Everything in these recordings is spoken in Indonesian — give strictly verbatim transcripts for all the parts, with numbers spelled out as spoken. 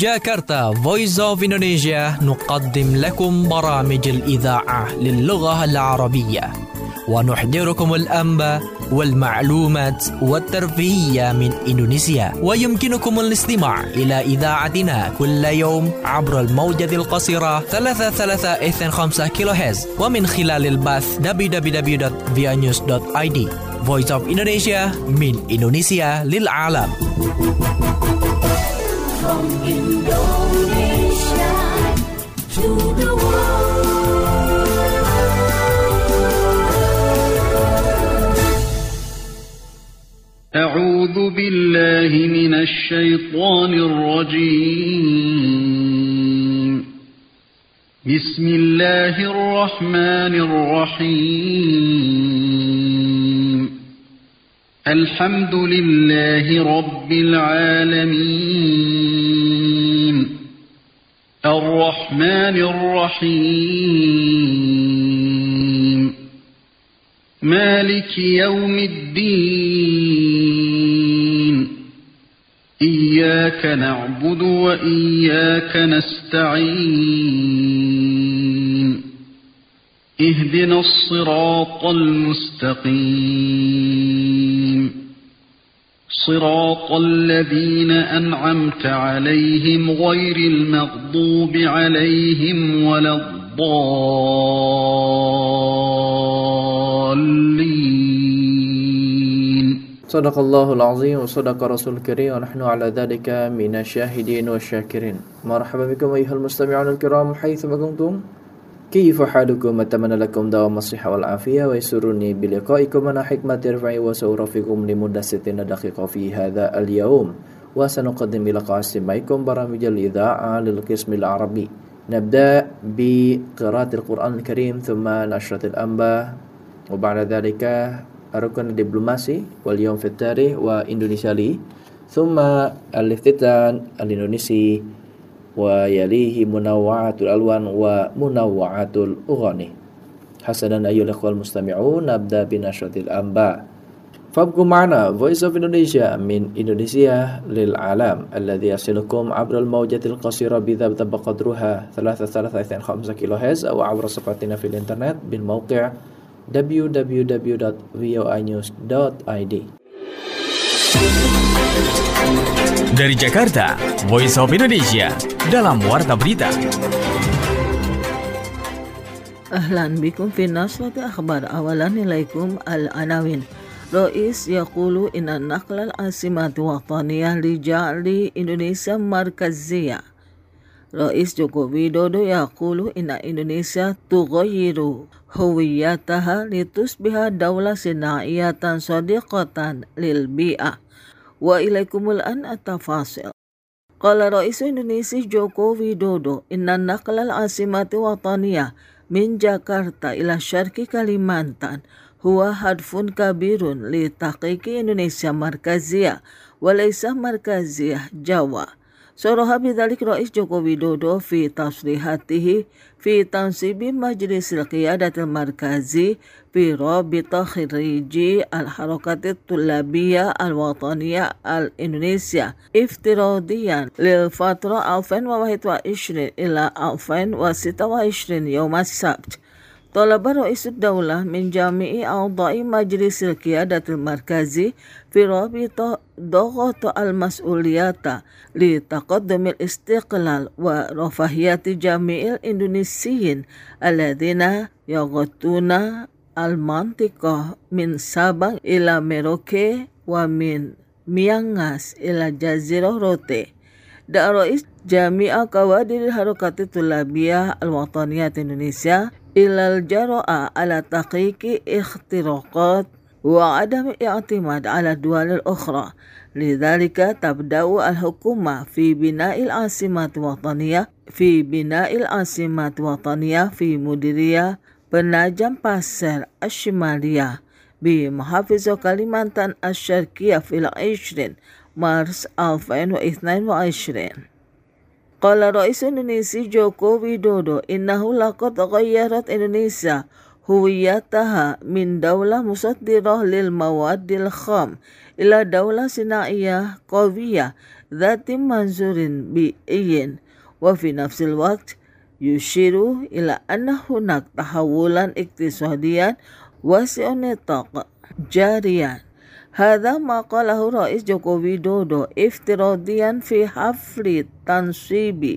جاكرتا Voice of Indonesia نقدم لكم برامج الإذاعة للغة العربية ونحضركم الأنباء والمعلومات والترفيهية من إندونيسيا. ويمكنكم الاستماع إلى إذاعتنا كل يوم عبر الموجة القصيرة ثلاثة ثلاثة اثنين خمسة كيلو هرتز ومن خلال البث دبليو دبليو دبليو دوت via news دوت آي دي. Voice of Indonesia من إندونيسيا للعالم. From Indonesia to the world. أعوذ بالله من الشيطان الرجيم. بسم الله الرحمن الرحيم. الحمد لله رب العالمين. الرحمن الرحيم. مالك يوم الدين. إياك نعبد وإياك نستعين. اهدنا الصراط المستقيم. صراط الذين أنعمت عليهم غير المغضوب عليهم ولا الضالين. صدق الله العظيم وصدق رسول الكريم ونحن على ذلك من الشاهدين والشاكرين. مرحبا بكم أيها المستمعون الكرام حيثما كنتم. كيف حالكم؟ أتمنى لكم دوام الصحة والعافية ويسرني بلقائكم أنا حكمة رفعي وسأرافقكم لمدة ستين دقيقة في هذا اليوم وسنقدم لقاء استماعكم برامج الإذاعة للقسم العربي. نبدأ بقراءة القرآن الكريم ثم نشرة الأنباء وبعد ذلك الركن الدبلوماسي واليوم في التاريخ وإندونيسيا لي ثم الافتتان الإندونيسي ويليه منوعات الألوان ومنوعات الأغاني. حسنا أيها الأخوة المستمعون نبدأ بنشرة الأنباء. فابقوا معنا Voice of Indonesia من إندونيسيا للعالم الذي يصلكم عبر الموجة القصيرة بذات قدرها ثلاثة ثلاثة اثنين خمسة كيلو هرتز أو عبر صفحتنا في الإنترنت بالموقع دبليو دبليو دبليو دوت فيا نيوز دوت آي دي. Dari Jakarta, Voice of Indonesia dalam Warta Berita. أهلا بكم في نشرة أخبار. أولا إليكم العناوين. رئيس يقول إن نقل العاصمة وطنية لجعل إندونيسيا مركزية. رئيس جوكو ويدودو يقول إن إندونيسيا تغير هويتها لتصبح دولة صناعية صديقة للبيئة. وإليكم الآن التفاصيل. قال رئيس إندونيسيا جوكو ويدودو إن نقل العاصمة الوطنية من جاكرتا إلى شرق كاليمانتان هو هدف كبير لتحقيق إندونيسيا مركزية وليس مركزية جوا. صرح بذلك رئيس جوكو ويدودو في تصريحاته في تنصيب مجلس القيادة المركزي في رابطة خريجي الحركات الطلابية الوطنية الإندونيسية افتراضيا للفترة ألفين وواحد وعشرين إلى ألفين وستة وعشرين يوم السبت. طلب رئيس الدولة من جميع أعضاء مجلس القيادة المركزي في رابطة ضغط المسؤوليات لتقدم الاستقلال ورفاهية جميع الإندونيسيين الذين يغطون المنطقة من سابang إلى ميروكي ومن ميانغاس إلى جزيرة روتي. دعا رئيس جميع كوادر الحركات الطلابية الوطنية إندونيسيا إلى الجرأة على تحقيق اختراقات وعدم الاعتماد على الدول الأخرى. لذلك تبدأ الحكومة في بناء العاصمة الوطنية في بناء العاصمة الوطنية في مديرية Penajam Pasir الشمالية بمحافظة كاليمانتان الشرقية في العشرين مارس ألفين واثنين وعشرين. قال رئيس إندونيسيا جوكو ويدودو إنه لقد غيرت إندونيسيا هويتها من دولة مصدرة للمواد الخام إلى دولة صناعية قوية ذات منظور بيئي، وفي نفس الوقت يشير إلى أن هناك تحولا اقتصاديا واسع النطاق جاريا. هذا ما قاله رئيس جوكو ويدودو افتراضيا في حفل تنصيب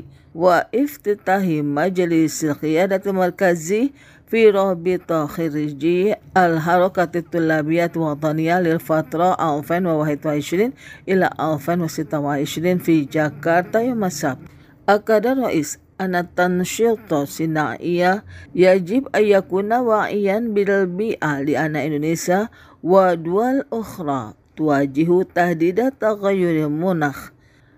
وافتتاح مجلس القيادة المركزي في رابطة خريجي الحركة الطلابية الوطنية للفترة ألفين وواحد وعشرين إلى ألفين وستة وعشرين في جاكرتا يوم السبت. أكد الرئيس أن التنشيط الصناعي يجب أن يكون واعيا بالبيئة، لأن إندونيسيا ودول أخرى تواجه تهديد تغير المناخ.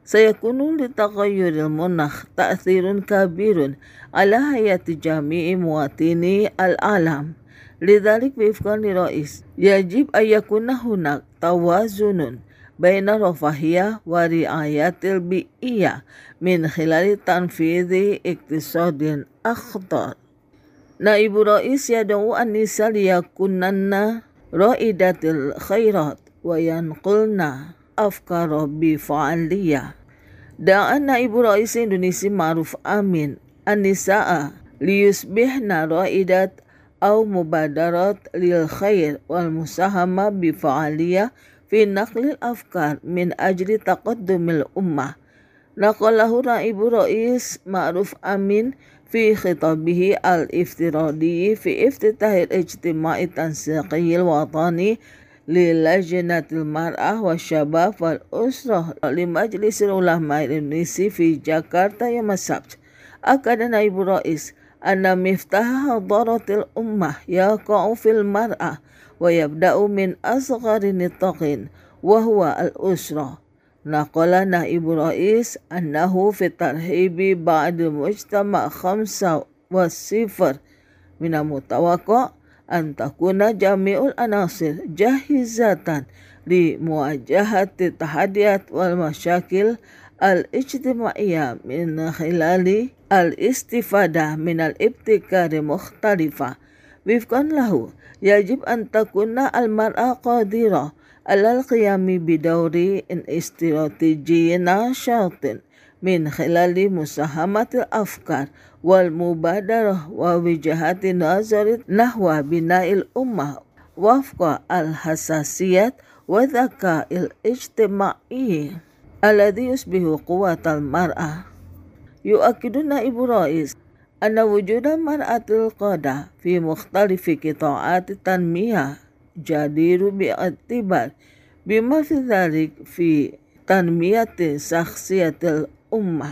سيكون لتغير المناخ تأثير كبير على حياة جميع مواطني العالم. لذلك وفقا للرئيس يجب أن يكون هناك توازن بين الرفاهية ورعاية البيئة من خلال تنفيذ اقتصاد أخضر. نائب الرئيس يدعو النساء ليكونن رائدات الخيرات وينقلن أفكار بفعالية. دعا نائب رئيس إندونيسيا معروف أمين النساء ليصبحن رائدات أو مبادرات للخير والمساهمة بفعالية في نقل الأفكار من أجل تقدم الأمة. نقله نائب رئيس معروف أمين في خطابه الافتراضي في افتتاح الاجتماع التنسيقي الوطني للجنة المرأة والشباب والأسرة لمجلس العلماء الإندونيسي في جاكرتا يوم السبت. أكد نائب الرئيس أن مفتاح حضارة الأمة يقع في المرأة ويبدأ من أصغر نطاق وهو الأسرة. نقل نائب الرئيس أنه في الترحيب بعد مجتمع خمسة وصفر من المتوقع أن تكون جميع العناصر جاهزة لمواجهة التحديات والمشاكل الاجتماعية من خلال الاستفادة من الابتكار المختلفة. وفقا له يجب أن تكون المرأة قادرة على القيام بدور استراتيجي نشاط من خلال مساهمة الأفكار والمبادرة ووجهات نظر نحو بناء الأمة وفق الحساسيات والذكاء الاجتماعي الذي يشبه قوة المرأة. يؤكد نائب الرئيس أن وجود المرأة القادة في مختلف قطاعات التنمية جدير باعتبار، بما في ذلك في تنمية شخصية الأمة.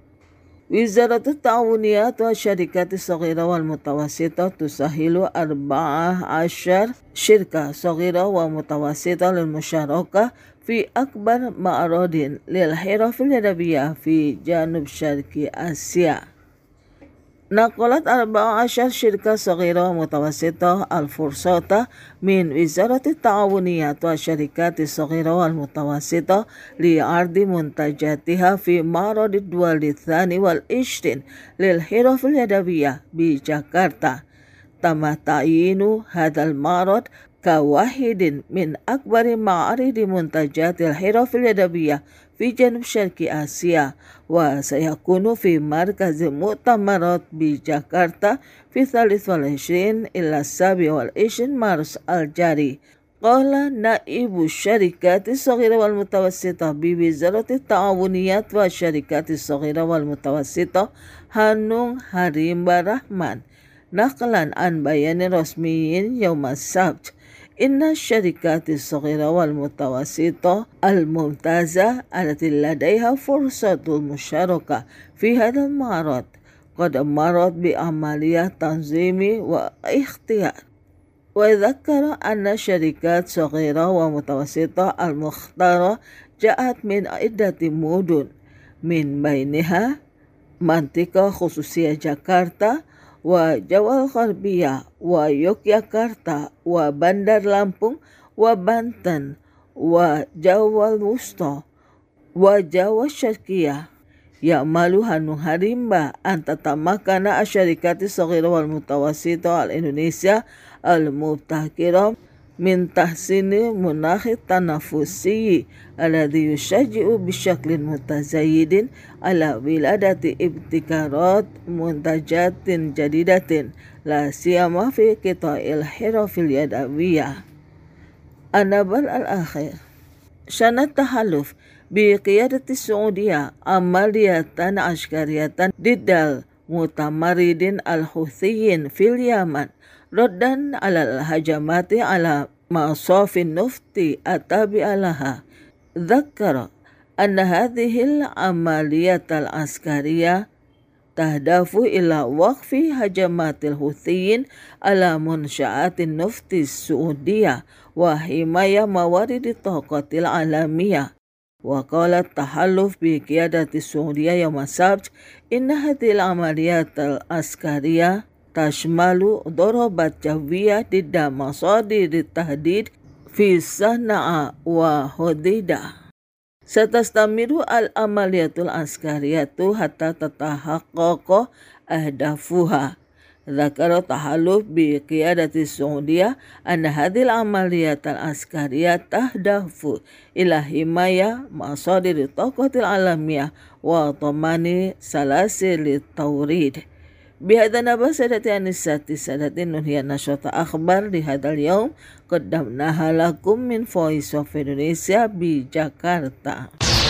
وزارة التعاونيات والشركات الصغيرة والمتوسطة تسهل أربعة عشر شركة صغيرة ومتوسطة للمشاركة في أكبر معرض للحرف اليدوية في جنوب شرق آسيا. نقلت أربع عشرة شركة صغيرة ومتوسطة الفرصة من وزارة التعاونيات والشركات الصغيرة والمتوسطة لعرض منتجاتها في معرض الدول الثاني والعشرين للحرف اليدوية بجاكرتا. تم تعيين هذا المعرض كواحد من أكبر معارض منتجات الحرف اليدوية في جنوب شرق آسيا، وسيكون في مركز المؤتمرات بجاكرتا في الثالث والعشرين إلى السابع والعشرين مارس الجاري. قال نائب الشركات الصغيرة والمتوسطة بوزارة التعاونيات والشركات الصغيرة والمتوسطة هانون هريمبا رحمن نقلا عن بيان رسمي يوم السبت إن الشركات الصغيرة والمتوسطة الممتازة التي لديها فرصة المشاركة في هذا المعرض قد مرت بعملية تنظيم واختيار. وذكر أن شركات صغيرة ومتوسطة المختارة جاءت من عدة مدن، من بينها منطقة خصوصية جاكرتا وجوا الغربية ويوكياكارتا وبندر لامبونج وبانتن وجوا الوسطى وجوا الشرقية. ya'maluha nung harimba an tatamakana asyarikati saghira wal mutawassita al Indonesia al mubtakira min tahsini munakhi tanafusi alladhi yushajji'u bishaklin mutazayyidin ala wiladati ibtikarat muntajatin jadidatin la siyama fi qita'il hirafil yadawiyah. Anabal al-akhir syanat tahalluf bi qiyadati Saudiya amaliyatan askariyatan diddal mutamaridin al-Huthiyin fil Yaman raddan alal hajamati ala ma'asafin nufti atabi alaha. Dhakkara anna hadhil amaliyatal askariyah tahdafu ila waqfi hajamatil Huthiyin ala munsya'atin nufti Saudiyah wa himaya mawaridi taqatil alamiyah. Wa qala tahalluf bi qiyadati Saudiyah yawm as-sabt inna hadhil amaliyatal askariyah tashmalu dorobat jawiyah didda masadir tahdid fi Sana'a wa Hodida. Satastamiru al-amaliyatul askariyatu hatta tatahaqqaqa ahdafuha. Dzakara tahalluf bi qiyadati Saudiyah anna hadhil amaliyatul askariyah tahdafu ila himaya masadir taqatil alamiyah wa tamani salasil tawrid. Bihadza nabah sadati anisati sadatin nunhiya nasyata akhbar di hadal yaum qaddamnaha lakum min Voice of Indonesia bi Jakarta.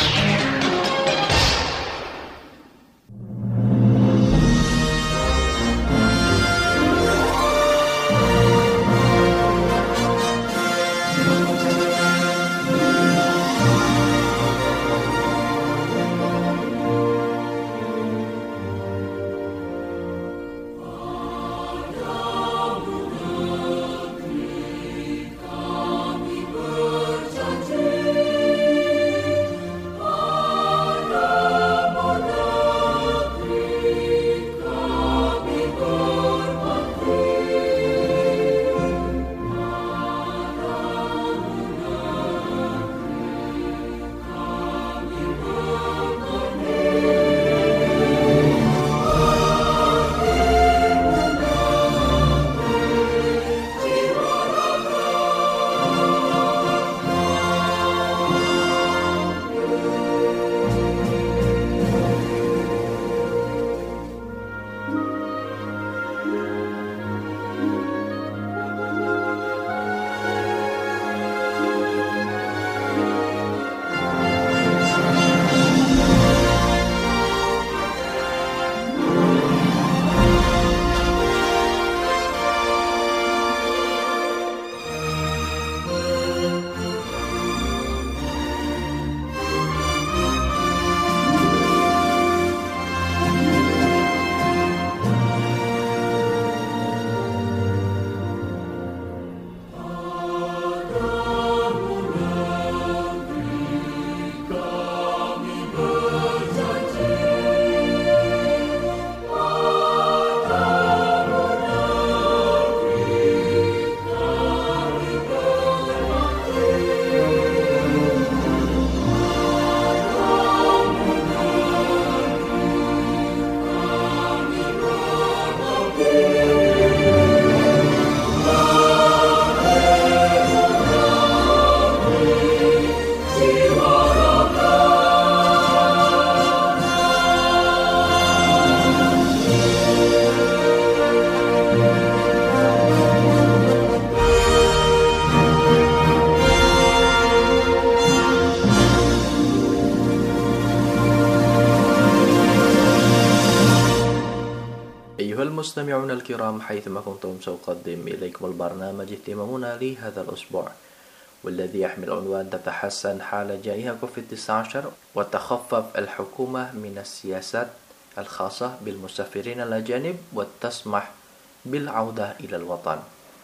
المستمعون الكرام حيثما كنتم سأقدم إليكم البرنامج اهتمامنا لهذا الأسبوع والذي يحمل عنوان تتحسن حال جائحة كوفيد تسعة عشر وتخفف الحكومة من السياسات الخاصة بالمسافرين الأجانب وتسمح بالعودة إلى الوطن.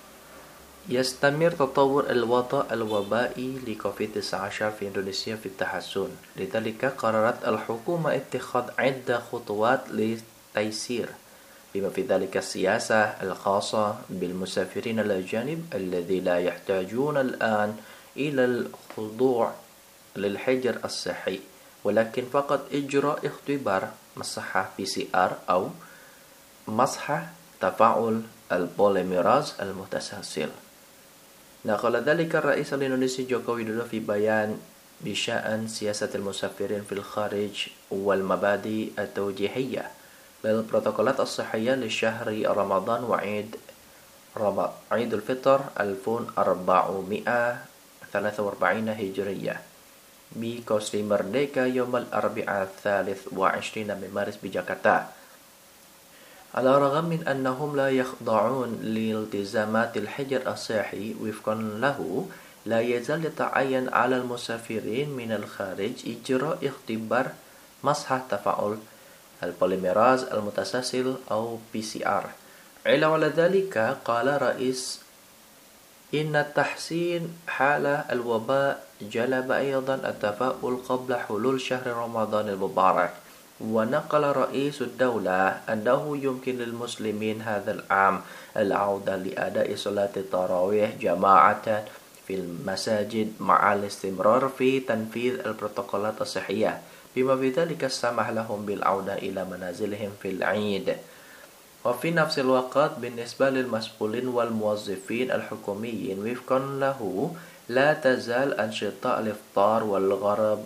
يستمر تطور الوضع الوبائي لكوفيد تسعة عشر في إندونيسيا في التحسن، لذلك قررت الحكومة اتخاذ عدة خطوات للتيسير بما في ذلك السياسة الخاصة بالمسافرين الأجانب الذي لا يحتاجون الآن إلى الخضوع للحجر الصحي ولكن فقط إجراء اختبار مصحة بي سي آر أو مصحة تفاعل البوليميراز المتسلسل. نقل ذلك الرئيس الإندونيسي جوكو ويدودو في بيان بشأن سياسة المسافرين في الخارج والمبادئ التوجيهية للبروتوكولات الصحية لشهر رمضان وعيد عيد الفطر ألف وأربعمائة وثلاثة وأربعين هجرية بقصر مردeka يوم الأربعاء الثالث وعشرين من مارس بجاكرتا. على الرغم من أنهم لا يخضعون لالتزامات الحجر الصحي وفقا له، لا يزال يتعين على المسافرين من الخارج إجراء اختبار مصحة تفاعل البوليميراز المتسلسل أو بي سي آر. علاوة على ذلك، قال رئيس إن تحسين حال الوباء جلب أيضا التفاؤل قبل حلول شهر رمضان المبارك. ونقل رئيس الدولة أنه يمكن للمسلمين هذا العام العودة لأداء صلاة التراويح جماعة في المساجد مع الاستمرار في تنفيذ البروتوكولات الصحية، بما في ذلك سمح لهم بالعودة إلى منازلهم في العيد. وفي نفس الوقت بالنسبة للمسؤولين والموظفين الحكوميين وفقا له، لا تزال أنشطة الإفطار والغرب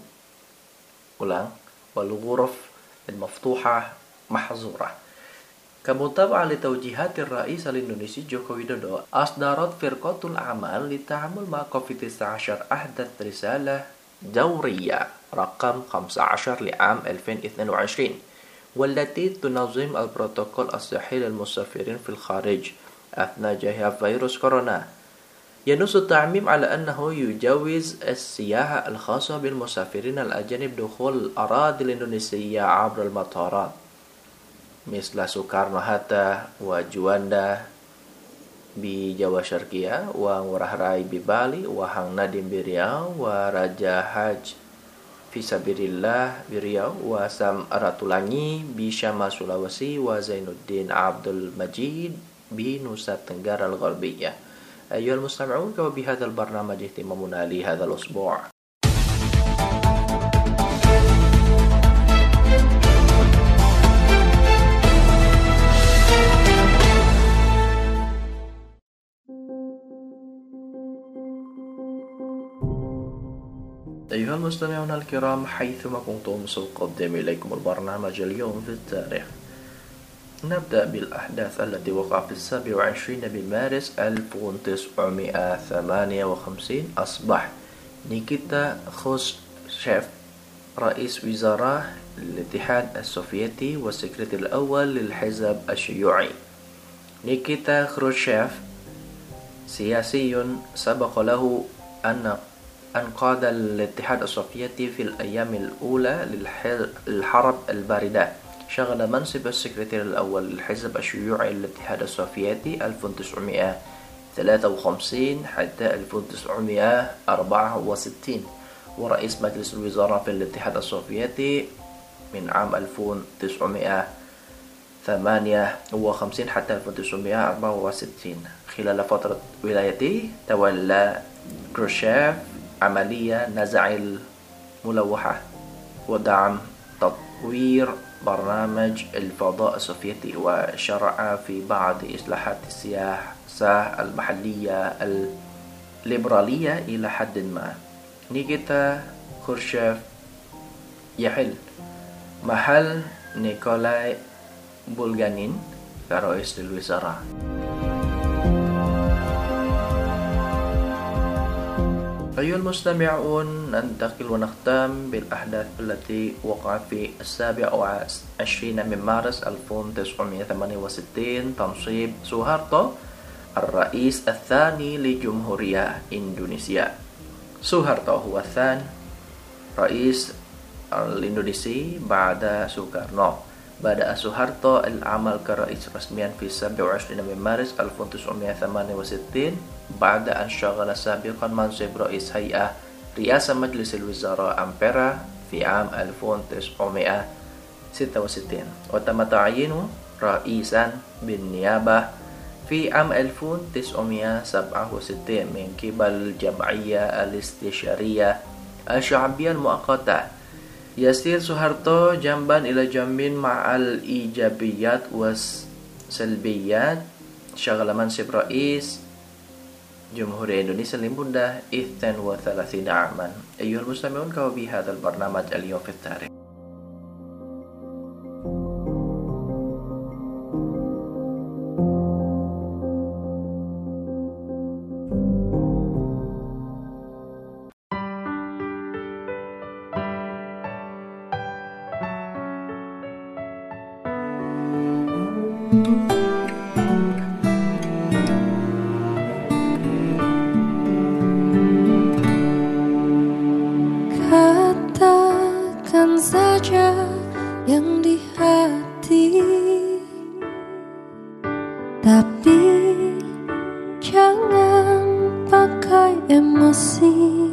والغرف المفتوحة محظورة. كمتابعة لتوجيهات الرئيس الإندونيسي جوكو ويدودو، أصدرت فرقة الأعمال للتعامل مع كوفيد تسعة عشر أحدث رسالة دورية رقم خمسة عشر لعام ألفين واثنين وعشرين، والتي تنظم البروتوكول الصحي للمسافرين في الخارج أثناء جائحة فيروس كورونا. ينص التعميم على أنه يجوز السياحة الخاصة بالمسافرين الأجانب دخول الأراضي الإندونيسية عبر المطارات مثل سوكارنو هاتا وجواندا بجاوا شرقية وngurah rai ببالي وهang Nadim برياو ورجا حاج في سبيلillah برياو وسام Ratulangi بشمال سلawesi وزين الدين عبد المجيد بنوسا تنغرا الغربية. أيها المستمعون، وبهذا البرنامج اهتمامنا لهذا الأسبوع. أيها المستمعون الكرام، حيثما كنتم سأقدم إليكم البرنامج اليوم في التاريخ. نبدأ بالأحداث التي وقع في السابع وعشرين من مارس ألف وتسعمائة وثمانية وخمسين. أصبح نيكيتا خروشيف رئيس وزراء الاتحاد السوفيتي والسكرتير الأول للحزب الشيوعي. نيكيتا خروشيف سياسي سبق له أن أنقذ الاتحاد السوفيتي في الأيام الأولى للحرب الباردة. شغل منصب السكرتير الأول للحزب الشيوعي للاتحاد السوفيتي ألف وتسعمائة وثلاثة وخمسين حتى ألف وتسعمائة وأربعة وستين، ورئيس مجلس الوزراء في الاتحاد السوفيتي من عام ألف وتسعمائة وثمانية وخمسين حتى ألف وتسعمائة وأربعة وستين. خلال فترة ولايته تولى خروشيف عملية نزع الملوحة ودعم تطوير برنامج الفضاء السوفيتي، وشرع في بعض إصلاحات السياسة المحلية الليبرالية إلى حد ما. نيكيتا خروشيف يحل محل نيكولاي بولغانين كرئيس الوزراء. أيها المستمعون، ننتقل ونختم بالأحداث التي وقعت في السابع وعشرين من مارس ألف وتسعمائة وثمانية وستين. تنصيب سوهارتو الرئيس الثاني لجمهورية إندونيسيا. سوهارتو هو الثاني رئيس الإندونيسي بعد سوكارنو. بدأ سوهارتو العمل كرئيس رسميا في السابع وعشرين من مارس ألف وتسعمائة وثمانية وستين بعد أن شغل سابقا منصب رئيس هيئة رئاسة مجلس الوزراء أمبرا في عام ألف وتسعمائة وستة وستين، وتم تعيينه رئيسا بالنيابة في عام ألف وتسعمائة وسبعة وستين من قبل الجمعية الاستشارية الشعبية المؤقتة. Yasir Soeharto jamban ila jambin ma'al ijabiyat was salbiyat syaghala mansib rais Jumhuriyah Indonesia limbundah ihtan wa thalathina aman. Ayyuhal mustami'un kawa bi hadzal barnamaj al-yawm fi tarikh. Katakan saja yang di hati, tapi jangan pakai emosi.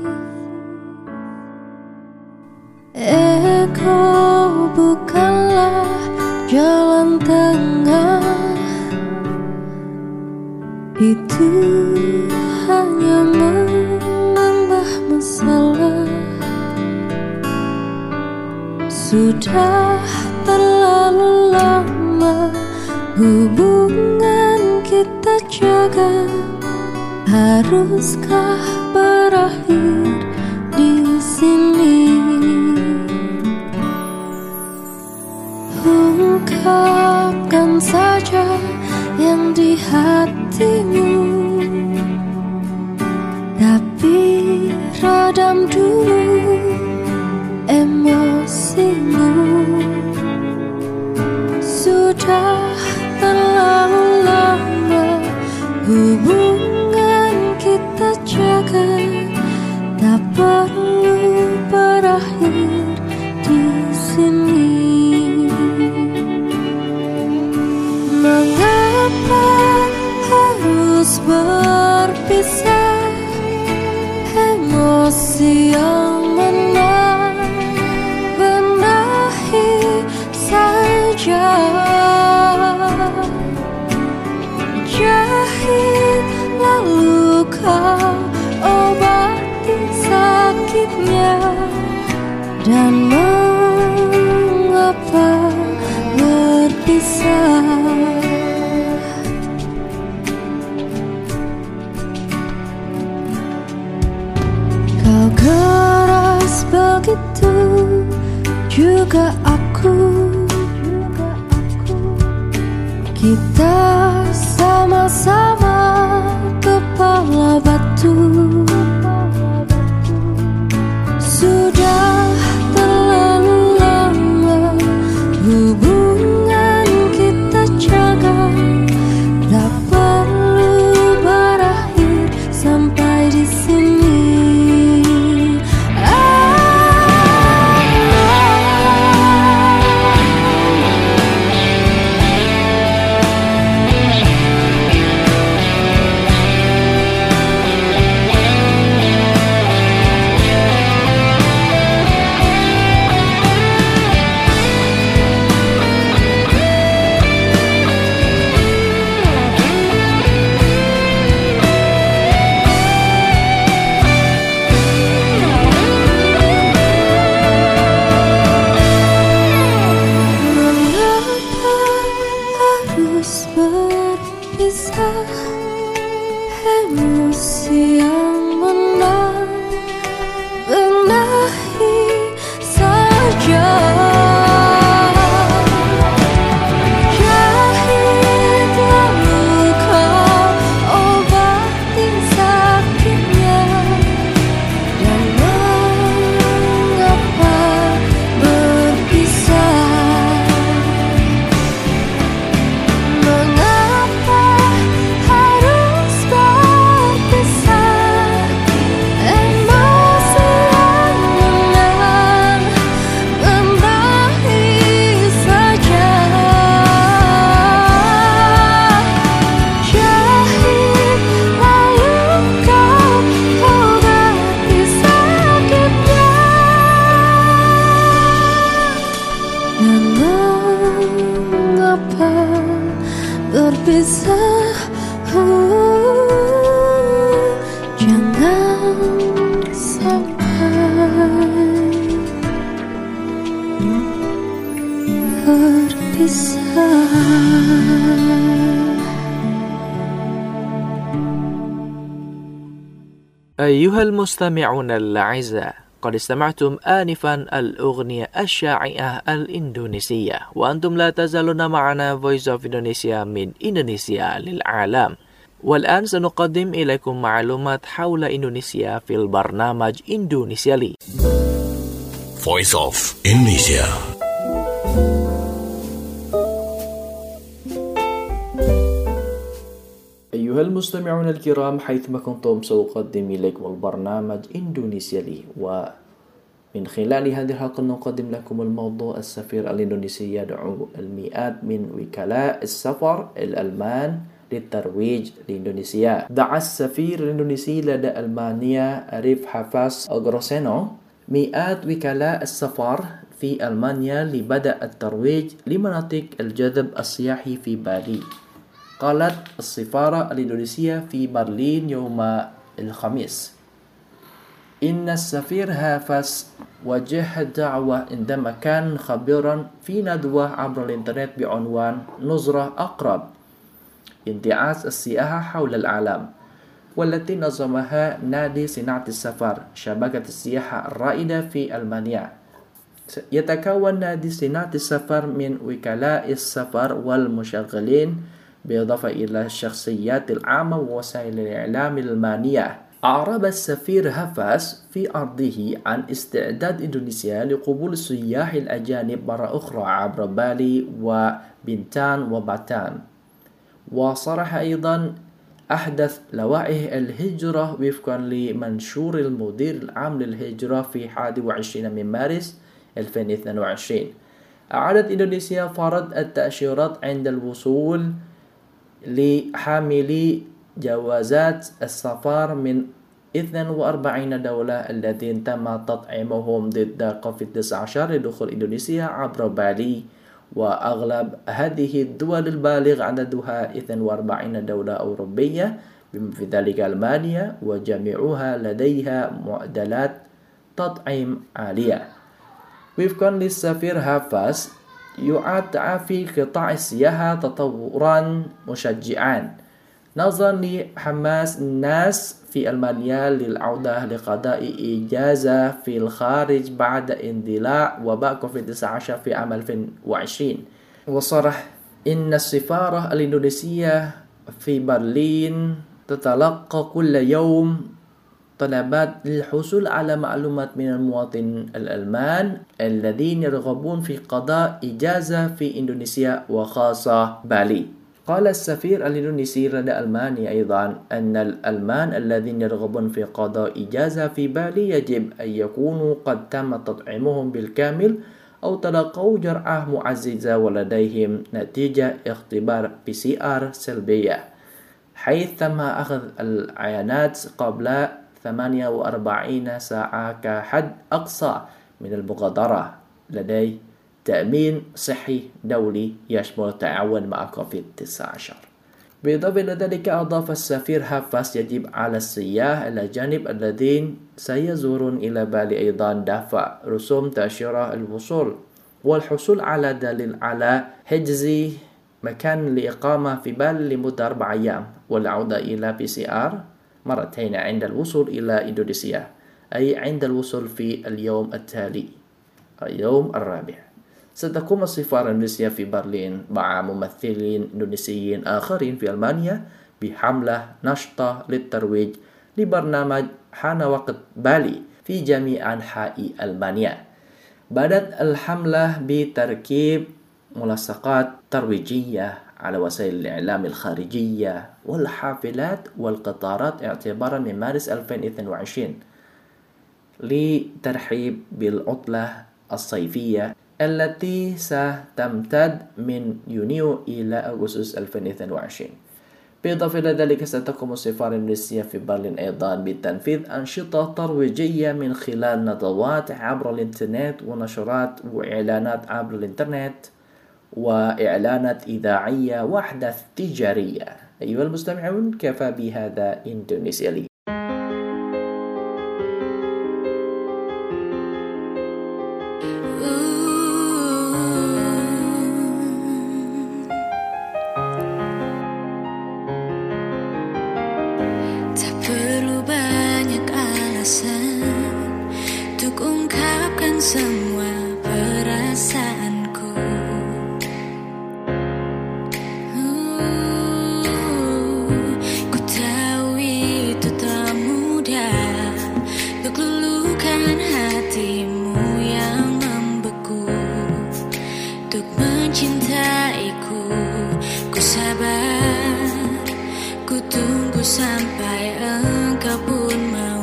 Ego bukanlah jalan tengah, itu hanya menambah masalah. Sudah terlalu lama hubungan kita jaga, haruskah berakhir di sini? Ungkapkan saja yang di hatimu, tapi redam dulu emosimu. Sudah terlalu lama hubungan kita jaga, tak perlu berakhir di sini. Mengapa harus berpisah? Emosi yang menang, benahi saja. Jahit lalu kau obati sakitnya. Dan mengapa berpisah? Kau keras begitu, juga aku. Kita sama-sama kepala batu. Sudah terlalu lama hubungan kita jaga, tak perlu berakhir sampai di sini. Emosi yang menang, benahi saja. Jahit lalu kau obati sakitnya. Dan mengapa berpisah? Mengapa harus berpisah? أيها المستمعون الأعزاء، قد استمعتم آنفا الأغنية الشائعة الإندونيسية، وأنتم لا تزالون معنا Voice of Indonesia من إندونيسيا للعالم. والآن سنقدم إليكم معلومات حول إندونيسيا في البرنامج إندونيسيا لي. Voice of Indonesia. أيها المستمعون الكرام، حيثما كنتم سأقدم إليكم البرنامج إندونيسيا لي، ومن خلال هذه الحلقة نقدم لكم الموضوع السفير الإندونيسي يدعو المئات من وكلاء السفر الألمان للترويج لإندونيسيا. دعا السفير الإندونيسي لدى ألمانيا ريف حافاس أغروسينو مئات وكلاء السفر في ألمانيا لبدء الترويج لمناطق الجذب السياحي في بالي. قالت السفارة الإندونيسية في برلين يوم الخميس إن السفير هافاس وجه الدعوة عندما كان خبيرا في ندوة عبر الإنترنت بعنوان نظرة أقرب، انتعاش السياحة حول العالم، والتي نظمها نادي صناعة السفر، شبكة السياحة الرائدة في ألمانيا. يتكون نادي صناعة السفر من وكلاء السفر والمشغلين، بالإضافة إلى الشخصيات العامة ووسائل الإعلام الألمانية. أعرب السفير هافاس في عرضه عن استعداد إندونيسيا لقبول السياح الأجانب مرة أخرى عبر بالي وبنتان وباتان. وصرح أيضا أحدث لوائح الهجرة وفقا لمنشور المدير العام للهجرة في واحد وعشرين من مارس ألفين واثنين وعشرين. أعادت إندونيسيا فرض التأشيرات عند الوصول لحاملي جوازات السفر من اثنين وأربعين دولة الذين تم تطعيمهم ضد كوفيد تسعة عشر لدخول إندونيسيا عبر بالي، وأغلب هذه الدول البالغ عددها اثنين وأربعين دولة أوروبية بما في ذلك ألمانيا، وجميعها لديها معدلات تطعيم عالية. وفقا للسفير هافاس يعد تعافي قطاع السياحة تطورا مشجعا نظرا لحماس الناس في ألمانيا للعودة لقضاء إجازة في الخارج بعد اندلاع وباء كوفيد تسعة عشر في عام ألفين وعشرين. وصرح إن السفارة الإندونيسية في برلين تتلقى كل يوم طلبات للحصول على معلومات من المواطنين الألمان الذين يرغبون في قضاء إجازة في إندونيسيا وخاصة بالي. قال السفير الإندونيسي لدى ألمانيا أيضا أن الألمان الذين يرغبون في قضاء إجازة في بالي يجب أن يكونوا قد تم تطعيمهم بالكامل أو تلقوا جرعة معززة ولديهم نتيجة اختبار بي سي آر سلبية، حيث تم أخذ العينات قبل ثمانية وأربعين ساعة كحد أقصى من المغادرة لدي تأمين صحي دولي يشمل التعاون مع كوفيد تسعة عشر. بالإضافة إلى ذلك أضاف السفير هافاس يجب على السياح الأجانب الذين سيزورون إلى بالي أيضا دفع رسوم تأشيرة الوصول والحصول على دليل على حجز مكان لإقامة في بالي لمدة أربع أيام، والعودة إلى بي سي آر مرتين عند الوصول إلى إندونيسيا، أي عند الوصول في اليوم التالي اليوم الرابع. ستقوم السفارة الإندونيسية في برلين مع ممثلين إندونيسيين آخرين في ألمانيا بحملة نشطة للترويج لبرنامج حان وقت بالي في جميع أنحاء ألمانيا. بدأت الحملة بتركيب ملصقات ترويجية على وسائل الإعلام الخارجية والحافلات والقطارات اعتبارا من مارس ألفين واثنين وعشرين لترحيب بالعطلة الصيفية التي ستمتد من يونيو إلى أغسطس ألفين واثنين وعشرين. بالإضافة إلى ذلك ستقوم السفارة الإندونيسية في برلين أيضا بتنفيذ أنشطة ترويجية من خلال ندوات عبر الإنترنت ونشرات وإعلانات عبر الإنترنت وإعلانات إذاعية وأحداث تجارية. أيها المستمعون، كفى بهذا إندونيسيا لي. Tak perlu banyak semua perasaanku. Uh, ku tahu itu tak mudah untuk luluhkan hatimu yang membeku. Untuk mencintaiku, ku sabar, ku tunggu sampai engkau pun mau.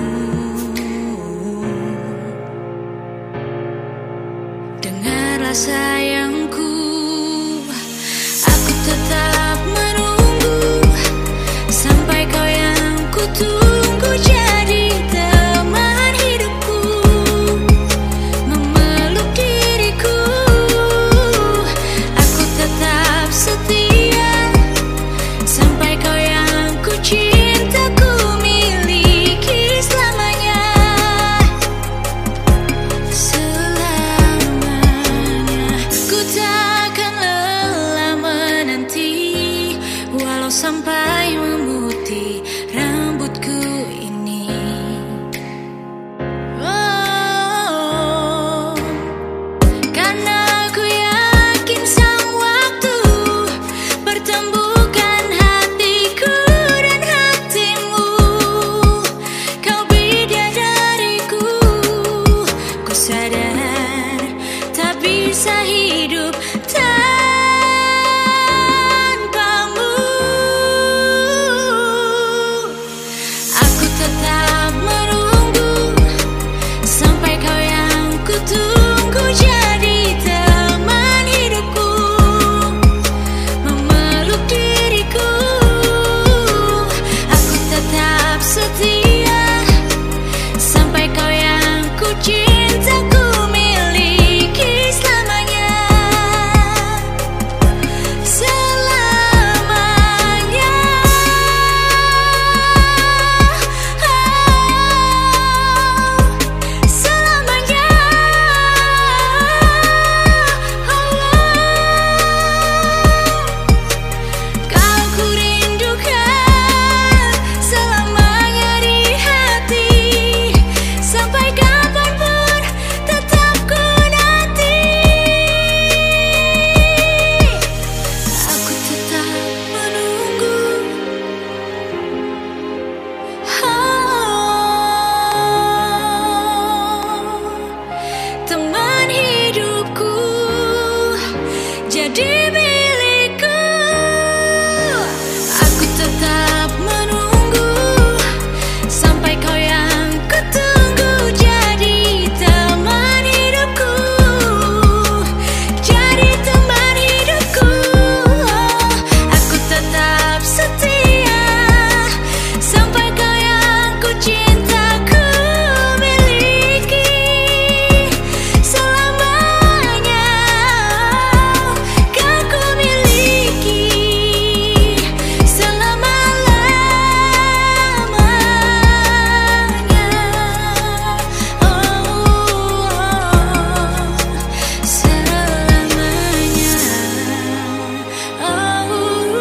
Dengarlah sayangku, aku tetap menunggu sampai kau yang ku tunggu jadi teman hidupku, memeluk diriku. Aku tetap setia sampai kau yang ku cinta ku miliki selamanya. Selamanya ku takkan lelah menanti, walau sampai memutih rambutku ini. Oh, karena ku yakin sang waktu pertemukan hatiku dan hatimu. Kau bidadariku, ku sadar tak bisa hidup tanpamu. Aku tetap menunggu sampai kau yang ku tunggu jadi teman hidupku, memeluk diriku. Aku tetap setia sampai kau yang ku cinta ku miliki selamanya. Selamanya. Selamanya. Kau ku rindukan selamanya di hati, sampai kapanpun tetap ku nanti. Aku tetap menunggu. Oh, teman hidupku jadi milikku. Aku tetap menunggu sampai kau yang ku tunggu jadi teman hidupku, jadi teman hidupku. Aku tetap setia sampai kau yang ku cinta ku miliki selamanya. Kau ku miliki selama-lamanya. Oh, selamanya. Oh.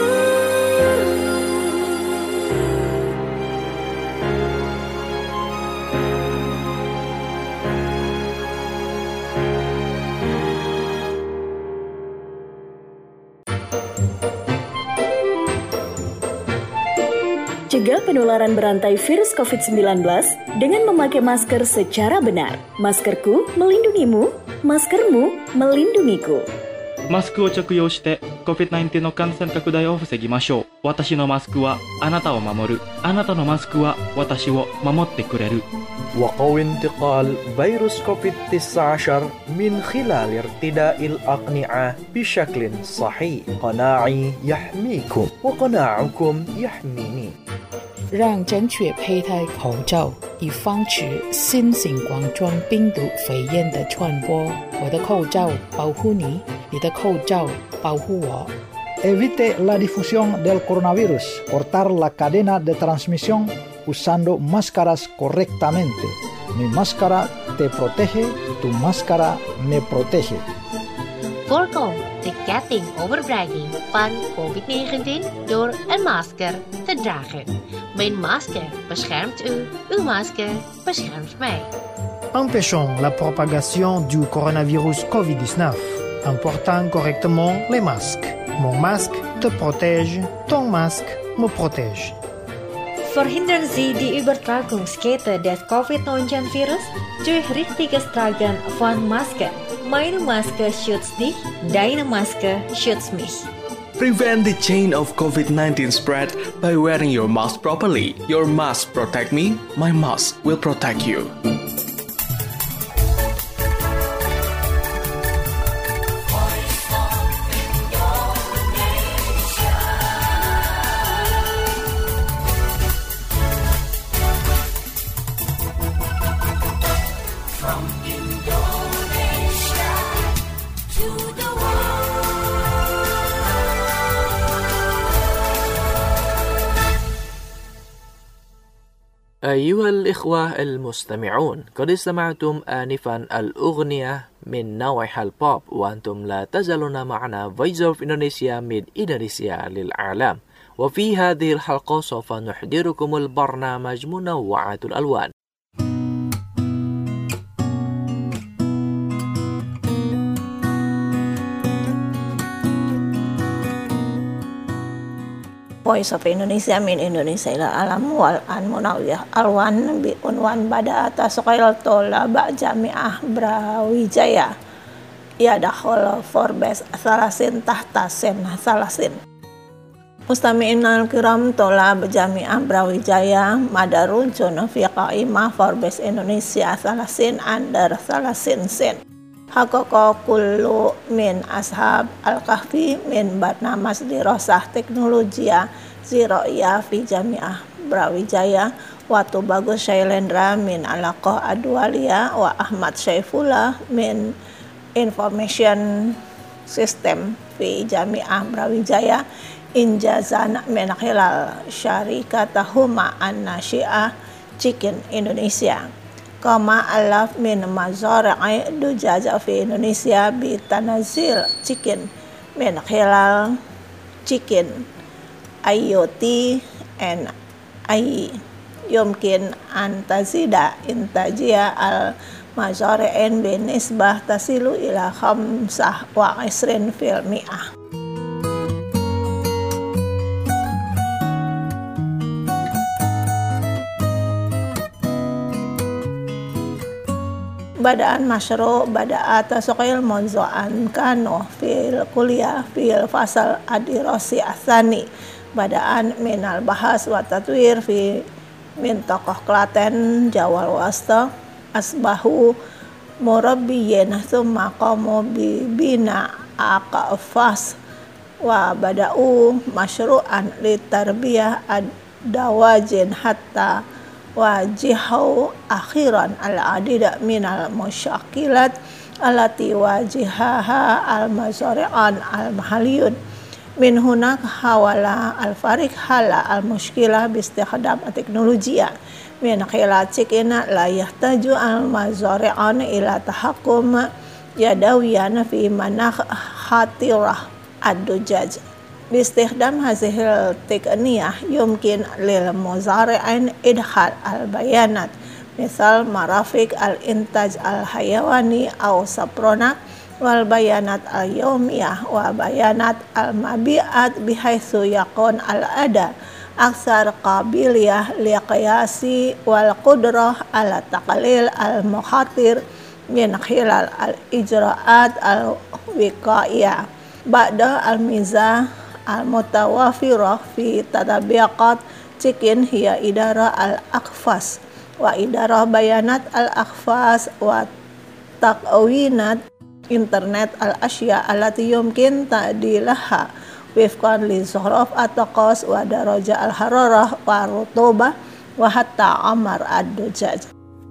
Cegah penularan berantai virus covid sembilan belas dengan memakai masker secara benar. Maskerku melindungimu, maskermu melindungiku. マスクを着用して コビッドナインティーン の感染拡大を防ぎましょう。私のマスクはあなたを守る。あなたのマスクは私を守ってくれる。 وقو انتقال فيروس كوفيد تسعة عشر من خلال ارتداء الأقنعة بشكل صحيح. قناعي يحميكم وقناعكم يحميني. 让正确佩戴口罩，以防止新型冠状病毒肺炎的传播。我的口罩保护你，你的口罩保护我。 Evite la difusión del coronavirus. Cortar la cadena de transmisión usando máscaras correctamente. Mi máscara te protege, tu máscara me protege. Voorkom de ketting overbreiding van covid negentien door een masker te dragen. Mijn masker beschermt u, uw masker beschermt mij. empêchons la propagation du coronavirus covid dix-neuf en portant correctement les masques. Mon masque te protège, ton masque me protège. Verhindern Sie die Übertragungskette des covid neunzehn virus durch richtiges Tragen von Maske. Meine Maske schützt dich, deine Maske schützt mich. Prevent the chain of covid nineteen spread by wearing your mask properly. Your mask protect me, my mask will protect you. أيها الإخوة المستمعون، قد استمعتم آنفا الأغنية من نوعها البوب، وأنتم لا تزالون معنا Voice of Indonesia من إندونيسيا للعالم. وفي هذه الحلقة سوف نحضركم البرنامج منوعات الألوان. Voice of Indonesia min Indonesia ila alam wal an munawiyah alwan bi unwan bada atas sokail tola ba jamiah Brawijaya ya dakhol Forbes salasin tahta sen salasin mustami'in al-kiram tola ba jamiah Brawijaya madarun jono fi qaimah Forbes Indonesia salasin under salasin sen hakoko kullu min ashab al-kahfi min barnamas dirosah teknologia ziro'ya fi jami'ah Brawijaya watu bagus Shailendra min alaqah adwalia wa Ahmad Syaifullah min information system fi jami'ah Brawijaya injazan min khilal syarikatahuma an-nasyi'ah Chicken Indonesia kama alaf min mazara'i dujaja fi Indonesia bi tanazil chicken min khilal chicken I O T and I yumkin an tazida intajia al mazari'in bi nisbah tasilu ila khamsah wa isrin fil mi'ah. Badaan masyru' bada'at tasqil monzo'an kano fil kuliah fil fasal adirasi asani badaan minal bahas wa tatwir fi min tokoh Klaten Jawal Wasta asbahu murabbiyin thumma qamu bi bina aqafas wa bada'u masyru'an li tarbiyah ad-dawajin hatta wajihau akhiran al-adida minal musyakilat alati wajihaha al-mazari'an al-mahaliyun min hunak hawala al-farik hala al-mushkilah bistikhdam teknologiya min khilal cikina la yahtaju al-mazari'an ila tahakkum yadawiyan fi manakh khatirah ad-dujaj bistikhdam hazihil tekniyah yumkin lil muzari'in idhal al-bayanat misal marafik al-intaj al-hayawani aw saprona wal bayanat al-yawmiyah wa bayanat al-mabi'at bihaitsu yakun al-ada aksar qabiliyah liqiyasi wal qudrah ala taqlil al-mukhatir min khilal al-ijra'at al-wiqaiyah ba'da al-mizah al-mutawafirah fi tatabiqat cikin hiya idara al-akhfas wa idara bayanat al-akhfas wa taqwinat internet al-asya allati yumkin ta'dilaha wifqan li zuhraf at-taqas wa daraja al-hararah wa rutubah wa hatta amar ad-dujaj.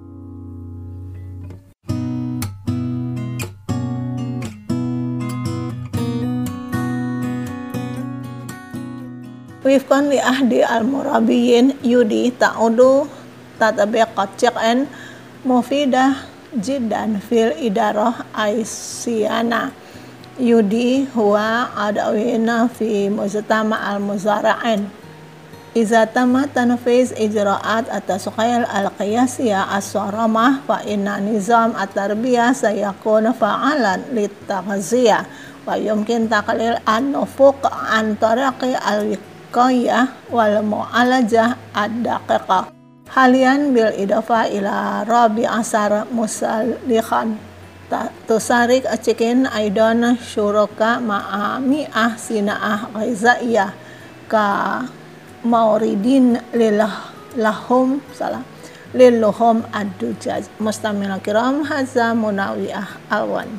Wifqan li ahdi al-murabiyin yudi ta'udu tatabiqat ciqan mufidah jiddan fil idarah aisyana yudi huwa adawina fi mujtama al-muzara'in Iza tama tanfiz ijra'at at-tasqiyah al-qiyasiyah as-saramah fa inna nizam at-tarbiyah sayakun fa'alan lit-taghziyah wa yumkin taqlil an-nufuq an tariqi al-wiqayah wal mu'alajah ad-daqiqah halian bil idafa ila rabi asar musallikhan tusarik cikin aidan syuruka ma'a mi'ah sina'ah ghizaiyah ka mauridin lilah lahum salah liluhum ad-dujaj. Mustamil kiram, hadza Munawiyah Alwan.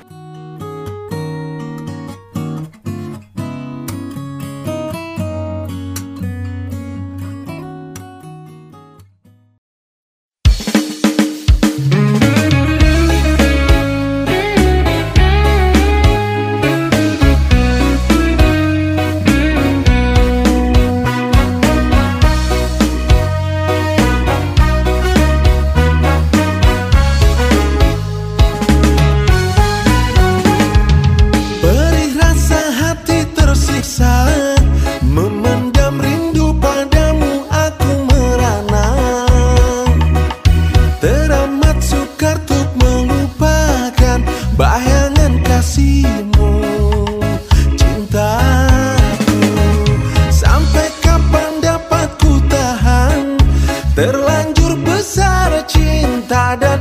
Terlanjur besar cinta dan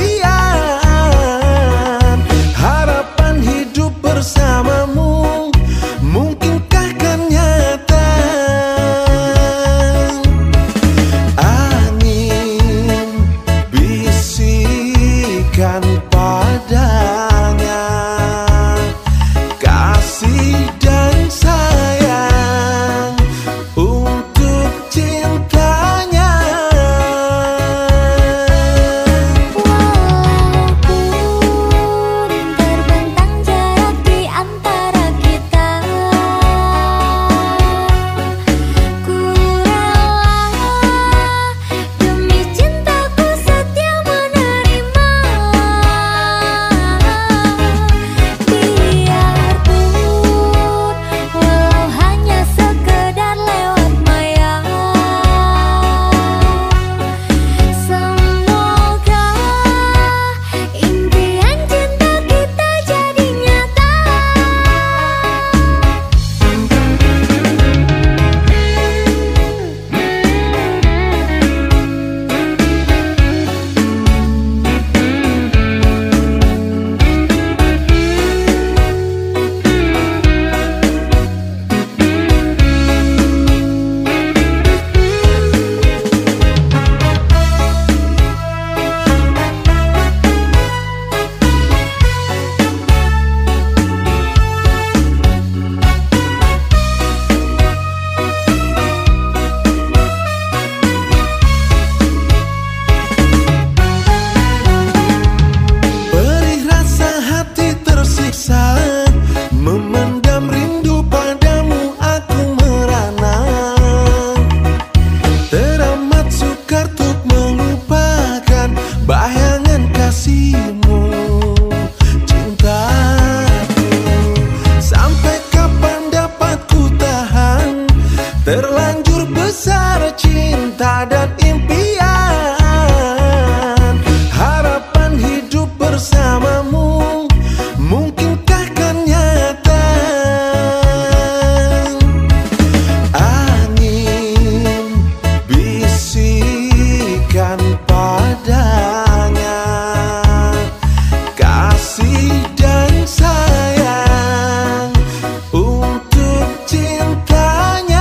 impian, harapan hidup bersamamu, mungkinkah kan nyata? Angin bisikan padanya, kasih dan sayang untuk cintanya. Memendam rindu padamu aku merana, teramat sukar untuk melupakan bayangan kasihmu, cintaku. Sampai kapan dapat ku tahan, terlanjur besar cinta dan impian, harapan hidup bersamamu, mungkinkah kan nyata? Angin bisikan padanya, kasih dan sayang untuk cintanya.